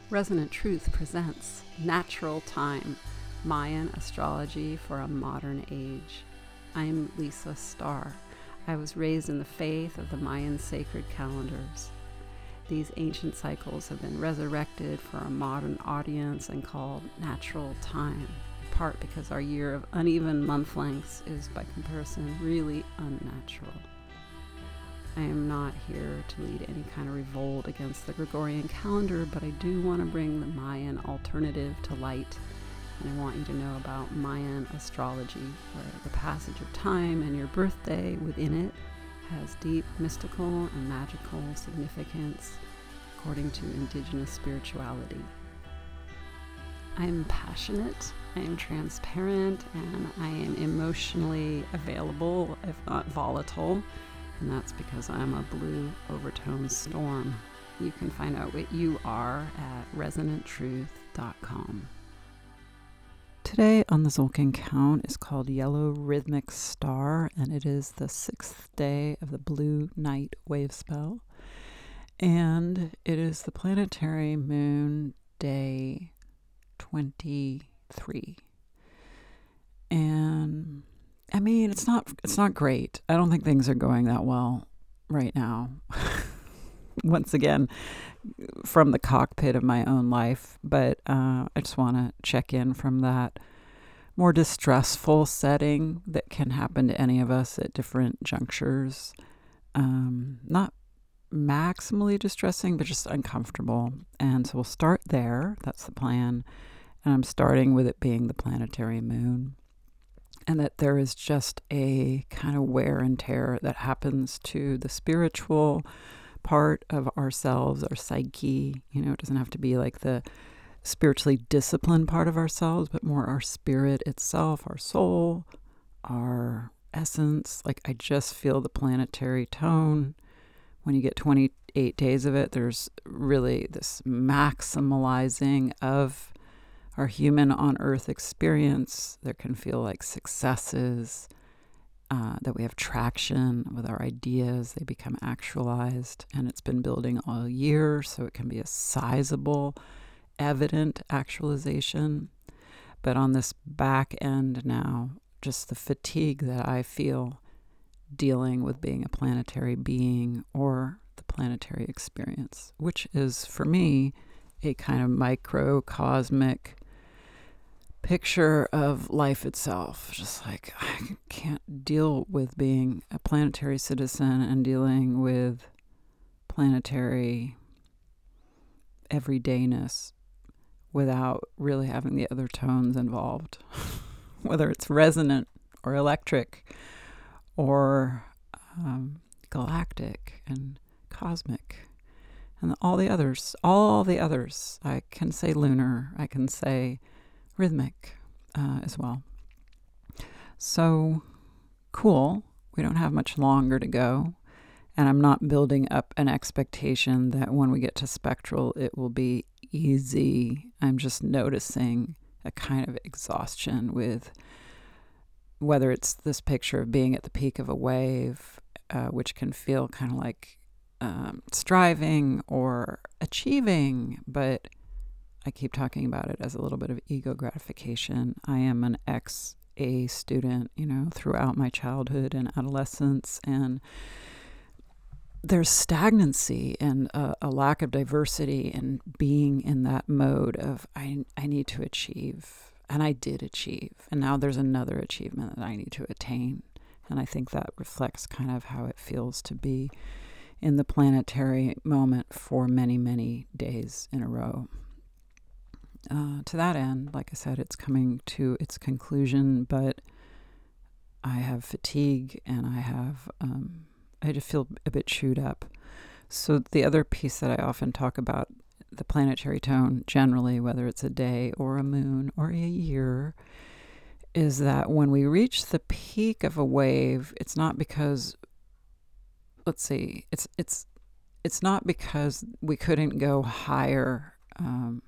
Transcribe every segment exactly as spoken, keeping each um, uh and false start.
Resonant Truth presents Natural Time, Mayan Astrology for a Modern Age. I'm Lisa Starr. I was raised in the faith of the Mayan sacred calendars. These ancient cycles have been resurrected for a modern audience and called natural time, in part because our year of uneven month lengths is, by comparison, really unnatural. I am not here to lead any kind of revolt against the Gregorian calendar, but I do want to bring the Mayan alternative to light. And I want you to know about Mayan astrology, where the passage of time and your birthday within it has deep mystical and magical significance according to indigenous spirituality. I am passionate, I am transparent, and I am emotionally available, if not volatile. And that's because I'm a blue overtone storm. You can find out what you are at resonant truth dot com. Today on the Tzolk'in Count is called Yellow Rhythmic Star, and it is the sixth day of the Blue Night Wave Spell. And it is the planetary moon day twenty-three. And I mean, it's not it's not great. I don't think things are going that well right now. Once again, from the cockpit of my own life. But uh, I just want to check in from that more distressful setting that can happen to any of us at different junctures. Um, not maximally distressing, but just uncomfortable. And so we'll start there. That's the plan. And I'm starting with it being the planetary moon. And that there is just a kind of wear and tear that happens to the spiritual part of ourselves, our psyche. You know, it doesn't have to be like the spiritually disciplined part of ourselves, but more our spirit itself, our soul, our essence. Like, I just feel the planetary tone. When you get twenty-eight days of it, there's really this maximalizing of our human on earth experience. There can feel like successes, uh, that we have traction with our ideas. They become actualized, and it's been building all year, so it can be a sizable, evident actualization. But on this back end now, just the fatigue that I feel dealing with being a planetary being or the planetary experience, which is, for me, a kind of microcosmic picture of life itself. Just like, I can't deal with being a planetary citizen and dealing with planetary everydayness without really having the other tones involved, whether it's resonant or electric or um, galactic and cosmic and all the others, all the others. I can say lunar, I can say rhythmic uh, as well. So cool. We don't have much longer to go. And I'm not building up an expectation that when we get to spectral, it will be easy. I'm just noticing a kind of exhaustion with whether it's this picture of being at the peak of a wave, uh, which can feel kind of like um, striving or achieving, but I keep talking about it as a little bit of ego gratification. I am an ex-A student, you know, throughout my childhood and adolescence, and there's stagnancy and a, a lack of diversity and being in that mode of I, I need to achieve, and I did achieve, and now there's another achievement that I need to attain. And I think that reflects kind of how it feels to be in the planetary moment for many, many days in a row. Uh, to that end, like I said, it's coming to its conclusion, but I have fatigue and I have, um, I just feel a bit chewed up. So the other piece that I often talk about, the planetary tone generally, whether it's a day or a moon or a year, is that when we reach the peak of a wave, it's not because, let's see, it's, it's, it's not because we couldn't go higher, um,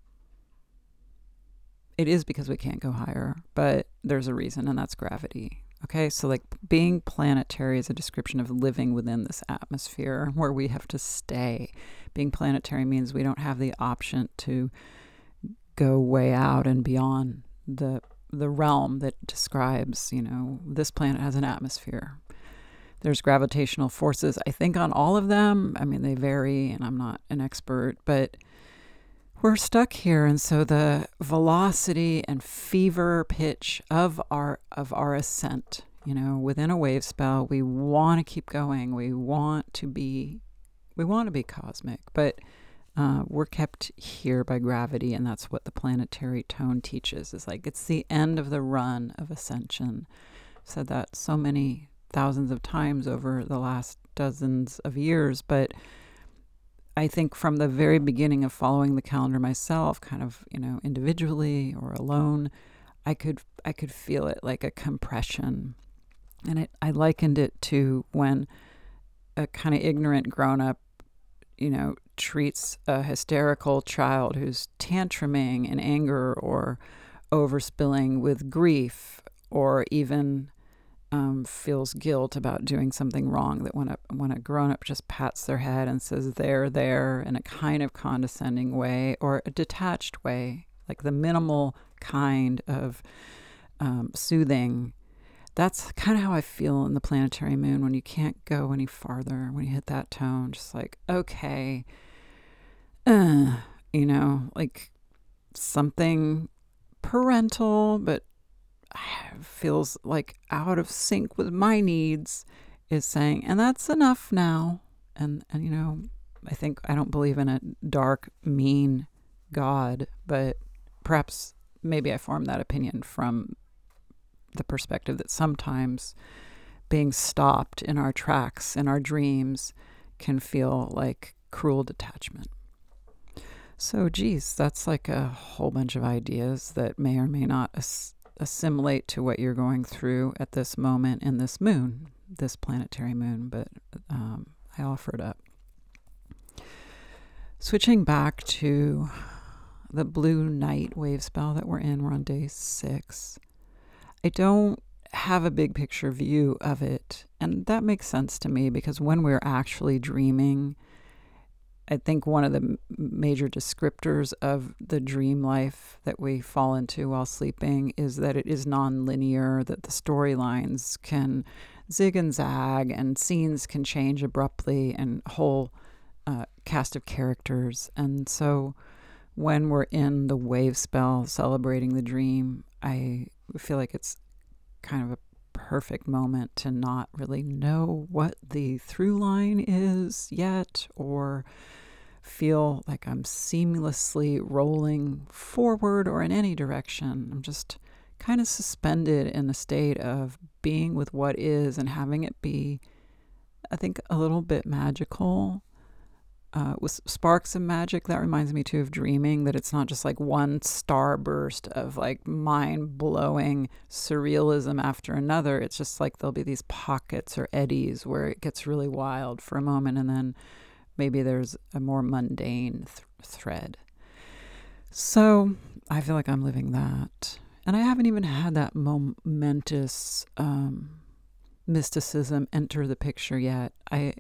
it is because we can't go higher, but there's a reason, and that's gravity. Okay, so like being planetary is a description of living within this atmosphere where we have to stay being planetary means we don't have the option to go way out and beyond the the realm that describes, you know, this planet has an atmosphere. There's gravitational forces, I think, on all of them. I mean, they vary, and I'm not an expert, but we're stuck here. And so the velocity and fever pitch of our of our ascent, you know, within a wave spell, we want to keep going. We want to be, we want to be cosmic, but uh, we're kept here by gravity, and that's what the planetary tone teaches. Is like it's the end of the run of ascension. I've said that so many thousands of times over the last dozens of years, but I think from the very beginning of following the calendar myself, kind of, you know, individually or alone, I could I could feel it like a compression. And it I likened it to when a kind of ignorant grown-up, you know, treats a hysterical child who's tantruming in anger or overspilling with grief, or even Um, feels guilt about doing something wrong, that when a when a grown-up just pats their head and says they're there in a kind of condescending way or a detached way, like the minimal kind of um, soothing, that's kind of how I feel in the planetary moon when you can't go any farther, when you hit that tone, just like, okay, uh, you know, like something parental, but feels like out of sync with my needs, is saying, and that's enough now. And, and, you know, I think I don't believe in a dark, mean God, but perhaps maybe I formed that opinion from the perspective that sometimes being stopped in our tracks, in our dreams, can feel like cruel detachment. So, geez, that's like a whole bunch of ideas that may or may not as- assimilate to what you're going through at this moment in this moon, this planetary moon, but um, I offer it up. Switching back to the blue night wave spell that we're in, we're on day six. I don't have a big picture view of it, and that makes sense to me because when we're actually dreaming, I think one of the major descriptors of the dream life that we fall into while sleeping is that it is non-linear, that the storylines can zig and zag and scenes can change abruptly, and a whole uh, cast of characters. And so when we're in the wave spell celebrating the dream, I feel like it's kind of a perfect moment to not really know what the through line is yet, or feel like I'm seamlessly rolling forward or in any direction. I'm just kind of suspended in a state of being with what is and having it be, I think, a little bit magical, uh, with sparks of magic. That reminds me too of dreaming, that it's not just like one starburst of like mind-blowing surrealism after another. It's just like there'll be these pockets or eddies where it gets really wild for a moment, and then maybe there's a more mundane th- thread. So I feel like I'm living that. And I haven't even had that momentous um, mysticism enter the picture yet. I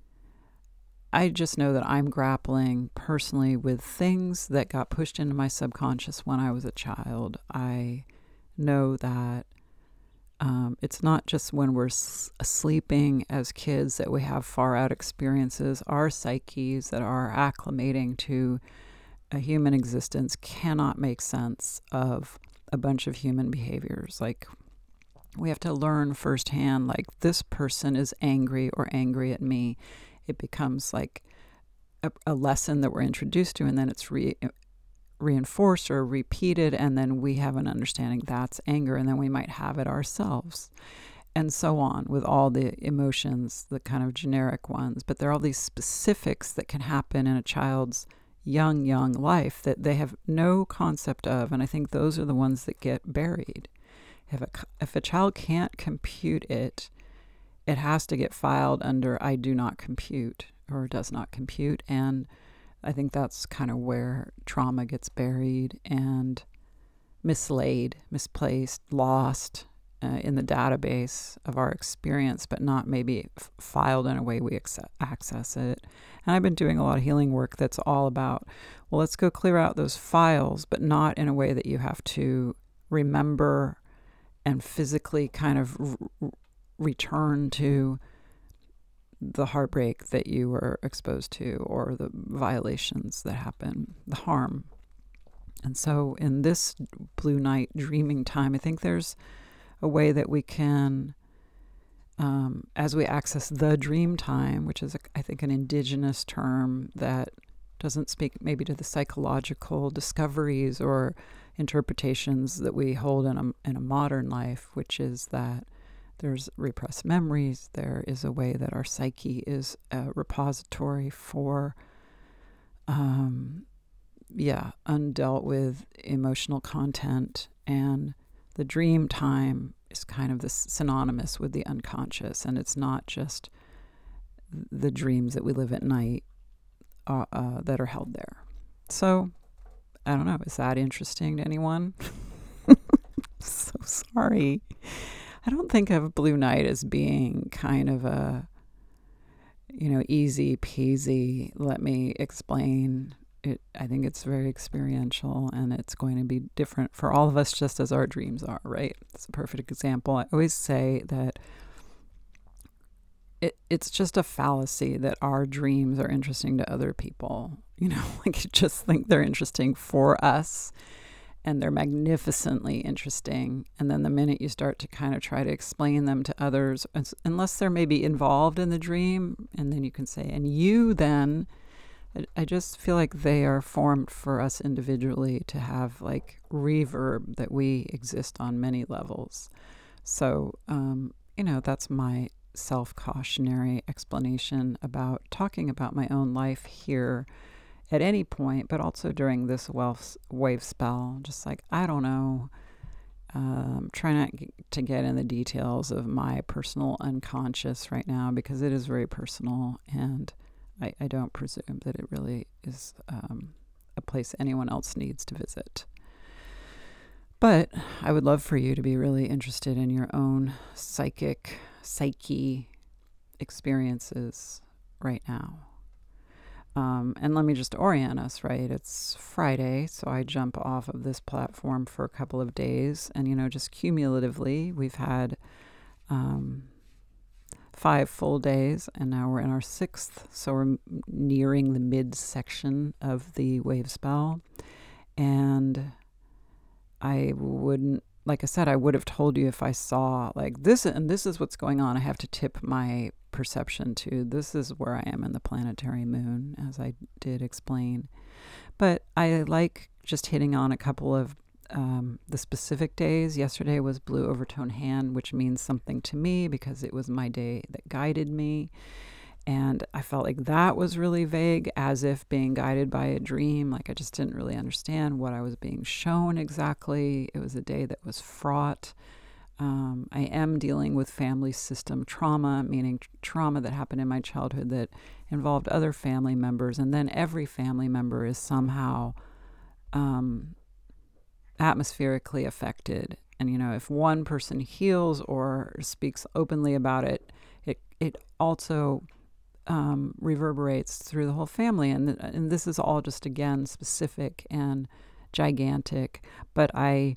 I just know that I'm grappling personally with things that got pushed into my subconscious when I was a child. I know that Um, it's not just when we're s- sleeping as kids that we have far out experiences. Our psyches that are acclimating to a human existence cannot make sense of a bunch of human behaviors. Like, we have to learn firsthand, like, this person is angry or angry at me. It becomes like a, a lesson that we're introduced to, and then it's re reinforced or repeated, and then we have an understanding that's anger, and then we might have it ourselves, and so on with all the emotions, the kind of generic ones. But there are all these specifics that can happen in a child's young, young life that they have no concept of, and I think those are the ones that get buried. If a, if a child can't compute it, it has to get filed under I do not compute or does not compute, and I think that's kind of where trauma gets buried and mislaid, misplaced, lost uh, in the database of our experience, but not maybe f- filed in a way we ac- access it. And I've been doing a lot of healing work that's all about, well, let's go clear out those files, but not in a way that you have to remember and physically kind of r- return to the heartbreak that you were exposed to or the violations that happen, the harm. And so in this blue night dreaming time, I think there's a way that we can, um, as we access the dream time, which is, a, I think, an indigenous term that doesn't speak maybe to the psychological discoveries or interpretations that we hold in a, in a modern life, which is that there's repressed memories. There is a way that our psyche is a repository for, um, yeah, undealt with emotional content. And the dream time is kind of this synonymous with the unconscious. And it's not just the dreams that we live at night uh, uh, that are held there. So, I don't know. Is that interesting to anyone? So sorry. I don't think of Blue Night as being kind of a, you know, easy peasy, let me explain it. I think it's very experiential, and it's going to be different for all of us, just as our dreams are, right? It's a perfect example. I always say that it, it's just a fallacy that our dreams are interesting to other people. You know, like you just think they're interesting for us, and they're magnificently interesting. And then the minute you start to kind of try to explain them to others, unless they're maybe involved in the dream, and then you can say, and you then, I, I just feel like they are formed for us individually to have like reverb that we exist on many levels. So, um, you know, that's my self-cautionary explanation about talking about my own life here at any point, but also during this wave spell. Just like, I don't know, um, try not to get in the details of my personal unconscious right now, because it is very personal, and I, I don't presume that it really is um, a place anyone else needs to visit. But I would love for you to be really interested in your own psychic, psyche experiences right now. Um, and let me just orient us, right? It's Friday, so I jump off of this platform for a couple of days. And, you know, just cumulatively, we've had um, five full days, and now we're in our sixth. So we're nearing the midsection of the wave spell. And I wouldn't, like I said, I would have told you if I saw like this, and this is what's going on. I have to tip my perception to this is where I am in the planetary moon, as I did explain. But I like just hitting on a couple of um, the specific days. Yesterday was Blue Overtone Hand, which means something to me because it was my day that guided me. And I felt like that was really vague, as if being guided by a dream. Like I just didn't really understand what I was being shown exactly. It was a day that was fraught. Um, I am dealing with family system trauma, meaning tr- trauma that happened in my childhood that involved other family members. And then every family member is somehow um, atmospherically affected. And, you know, if one person heals or speaks openly about it, it, it also Um, reverberates through the whole family. And, th- and this is all just, again, specific and gigantic. But I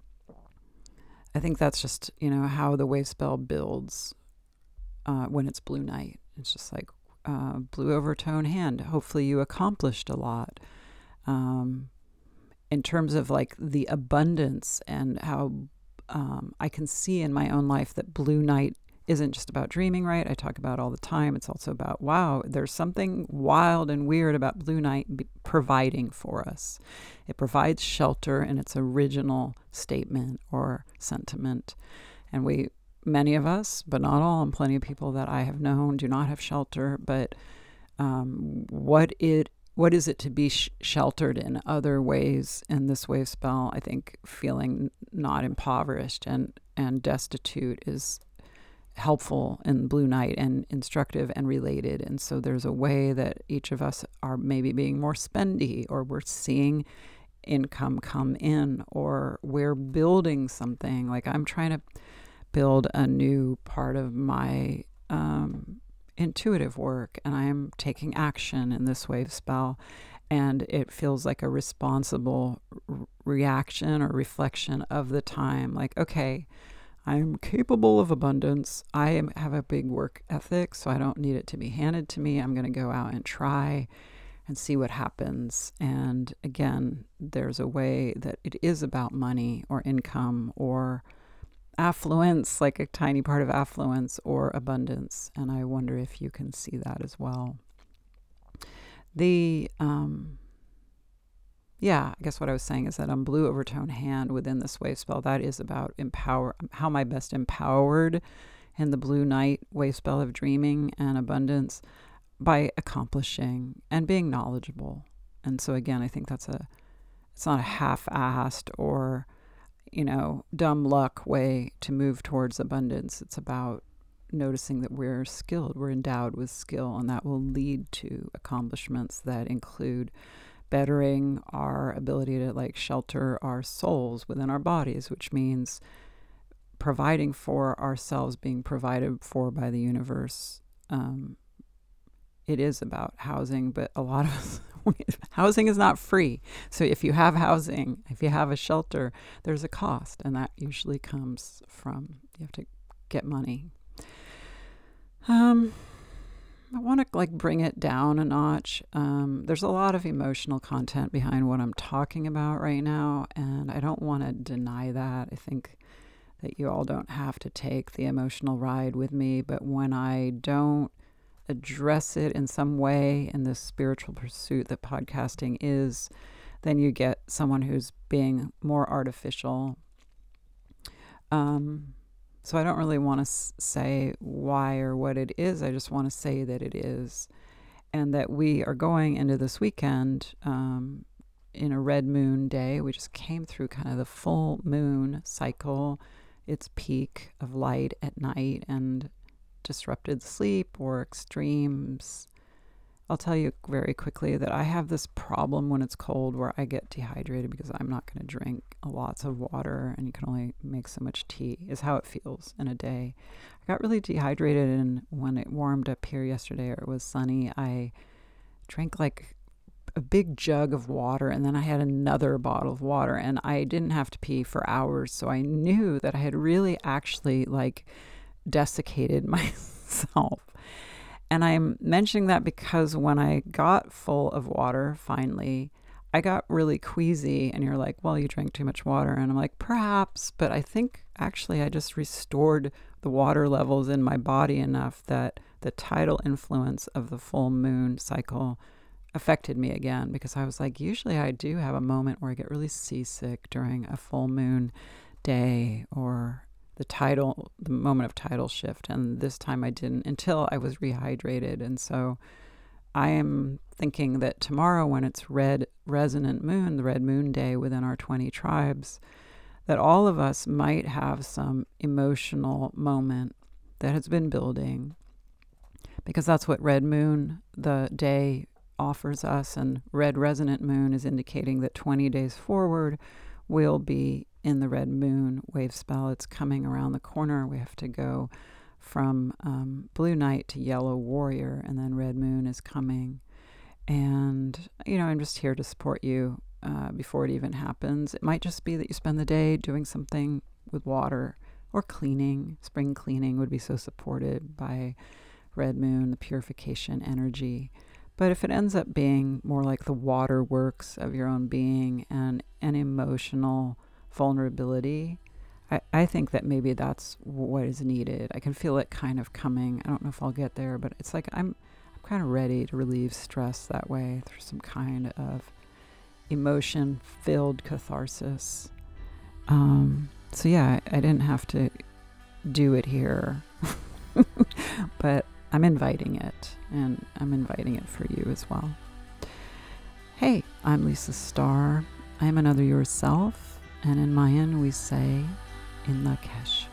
I think that's just, you know, how the wave spell builds uh, when it's Blue Night. It's just like uh, Blue Overtone Hand. Hopefully you accomplished a lot. Um, in terms of like the abundance and how um, I can see in my own life that Blue Night isn't just about dreaming, right? I talk about all the time. It's also about, wow, there's something wild and weird about Blue Night b- providing for us. It provides shelter in its original statement or sentiment. And we, many of us, but not all, and plenty of people that I have known do not have shelter. But um, what it what is it to be sh- sheltered in other ways in this wave spell? I think feeling not impoverished and, and destitute is helpful in Blue Night and instructive and related. And so there's a way that each of us are maybe being more spendy, or we're seeing income come in, or we're building something. Like I'm trying to, build a new part of my um, intuitive work, and I'm taking action in this wave spell, and it feels like a responsible r- reaction or reflection of the time. Like, okay, I'm capable of abundance. I am, have a big work ethic, so I don't need it to be handed to me. I'm going to go out and try and see what happens. And again, there's a way that it is about money or income or affluence, like a tiny part of affluence, or abundance. And I wonder if you can see that as well. The, um, yeah, I guess what I was saying is that on blue overtone hand within this wave spell, that is about empower, how am I best empowered in the blue night wave spell of dreaming and abundance by accomplishing and being knowledgeable. And so again, I think that's a, it's not a half-assed or, you know, dumb luck way to move towards abundance. It's about noticing that we're skilled, we're endowed with skill, and that will lead to accomplishments that include bettering our ability to like shelter our souls within our bodies, which means providing for ourselves, being provided for by the universe. Um, it is about housing, but a lot of us, housing is not free. So if you have housing, if you have a shelter, there's a cost, and that usually comes from, you have to get money. Um, I want to like bring it down a notch. Um, there's a lot of emotional content behind what I'm talking about right now, and I don't want to deny that. I think that you all don't have to take the emotional ride with me, but when I don't address it in some way in this spiritual pursuit that podcasting is, then you get someone who's being more artificial. Um, so I don't really want to s- say why or what it is. I just want to say that it is, and that we are going into this weekend um, in a red moon day. We just came through kind of the full moon cycle, its peak of light at night, and disrupted sleep or extremes. I'll tell you very quickly that I have this problem when it's cold where I get dehydrated because I'm not going to drink lots of water, and you can only make so much tea, is how it feels in a day. I got really dehydrated, and when it warmed up here yesterday or it was sunny, I drank like a big jug of water, and then I had another bottle of water, and I didn't have to pee for hours. So I knew that I had really actually like desiccated myself. And I'm mentioning that because when I got full of water, finally, I got really queasy. And you're like, well, you drank too much water. And I'm like, perhaps, but I think actually I just restored the water levels in my body enough that the tidal influence of the full moon cycle affected me again, because I was like, usually I do have a moment where I get really seasick during a full moon day or the tidal, the moment of tidal shift. And this time I didn't until I was rehydrated. And so I am thinking that tomorrow, when it's red resonant moon, the red moon day within our twenty tribes, that all of us might have some emotional moment that has been building, because that's what red moon, the day, offers us. And red resonant moon is indicating that twenty days forward we'll be in the red moon wave spell. It's coming around the corner. We have to go from um, blue night to yellow warrior, and then red moon is coming. And, you know, I'm just here to support you uh, before it even happens. It might just be that you spend the day doing something with water or cleaning. Spring cleaning would be so supported by red moon, the purification energy. But if it ends up being more like the waterworks of your own being and an emotional vulnerability, I, I think that maybe that's what is needed. I can feel it kind of coming. I don't know if I'll get there, but it's like I'm I'm kind of ready to relieve stress that way through some kind of emotion-filled catharsis. Um, so yeah, I, I didn't have to do it here, but I'm inviting it, and I'm inviting it for you as well. Hey, I'm Lisa Starr. I'm another yourself, and in Mayan we say, in Lakesh.